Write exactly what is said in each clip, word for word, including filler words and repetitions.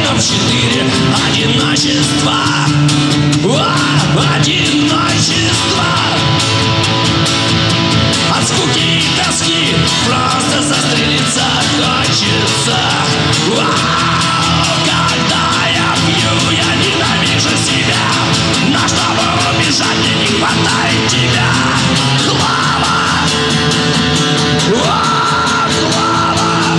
дом четыре одиночества. О, одиночество. От скуки и тоски просто застрелиться хочется. О, когда я пью, я ненавижу себя, но чтобы убежать, мне не хватает тебя. Клава! О, Клава!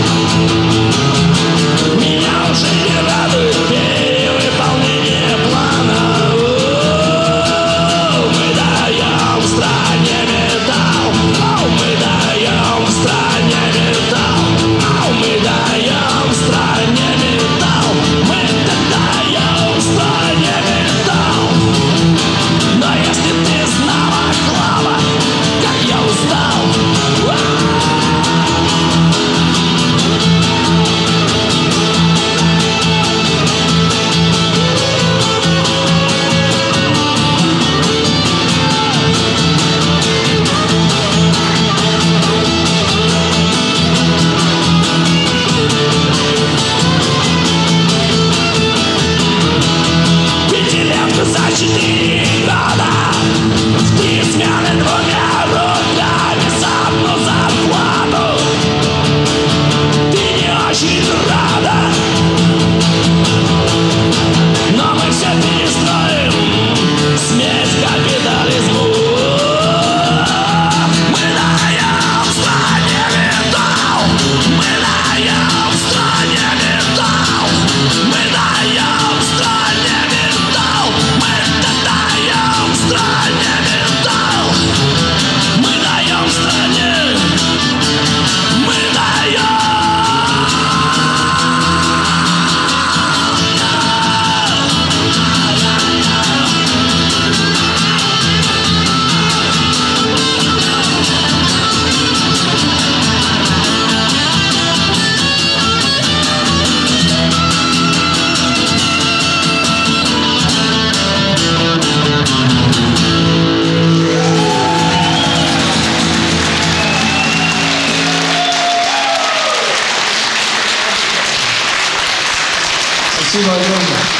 Меня уже не радует перевыполнение плана. О, мы даем стране металл. О, мы даем стране металл. О, мы даем стране металл. Мы даем стране металл. Но если ты знала, Клава, как я устал. Пятилетку за четыре года, в три смены двумя руками за одну зарплату. Ты не очень рада, но мы все перестроим. Смерть капитализму. Мы даем стране металл. Мы даем стране металл. Мы даем стране металл. Мы даем стране металл. Мы даем стране. Мы даем. Спасибо огромное.